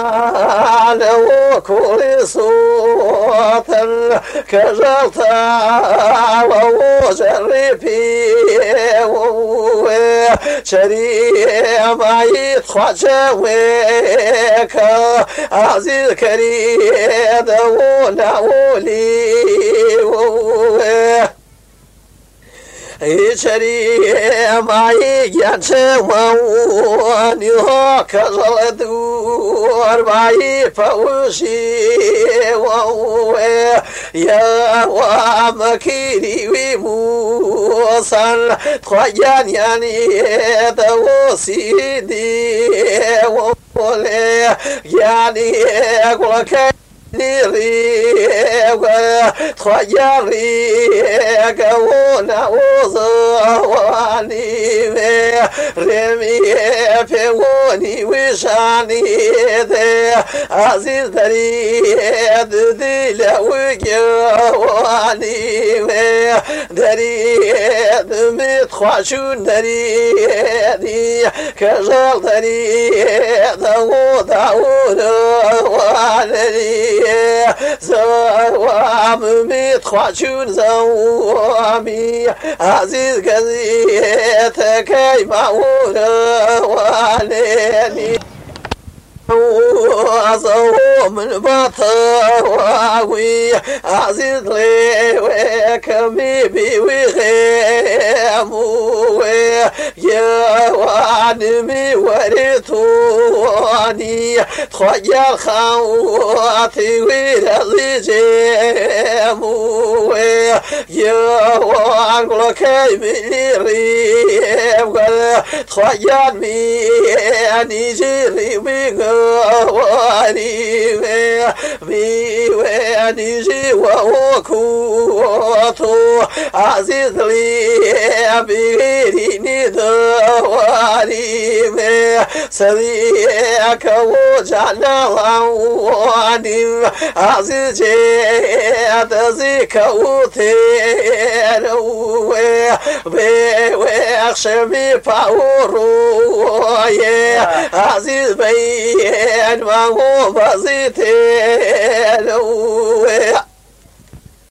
وكل صوت كجلت وجربي شريما يتخجوك عزيز كريم ونعولي شريما يجنشواني كجل دور باي فوشي يا ومكيري وموصل تخيان يعني دوسيدي يعني أقول كي تخيري كونا وزواني رمي فيوني وشاني عزيز دريد دل وجواني دريد متخشون دريد كجل دريد وداود واني زوام متخشون زوامي عزيز قزيت كي معون واني وصوم البطاوي عزيز لي وكميبي وغيمو يا وعنمي ورثوني تخيل خواتي ورزي جيمو يا وعنقل كيمي ريم تخيل مياني جيري ويغو واني واني جوا وكوتو عزيز لي بغيري دواني سريك وجعنا واني عزيز جيد زيك وثيرو ويخشمي باورو عزيز بي ما هو بسيط